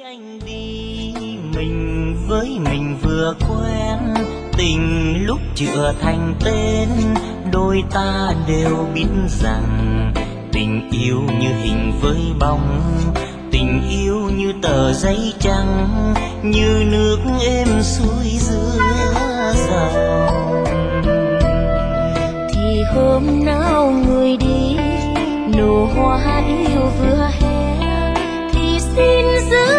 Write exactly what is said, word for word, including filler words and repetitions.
anh đi mình với mình vừa quen, tình lúc chưa thành tên, đôi ta đều biết rằng tình yêu như hình với bóng, tình yêu như tờ giấy trắng, như nước êm xuôi giữa dòng. Thì hôm nào người đi nụ hoa yêu vừa hé, thì xin giữ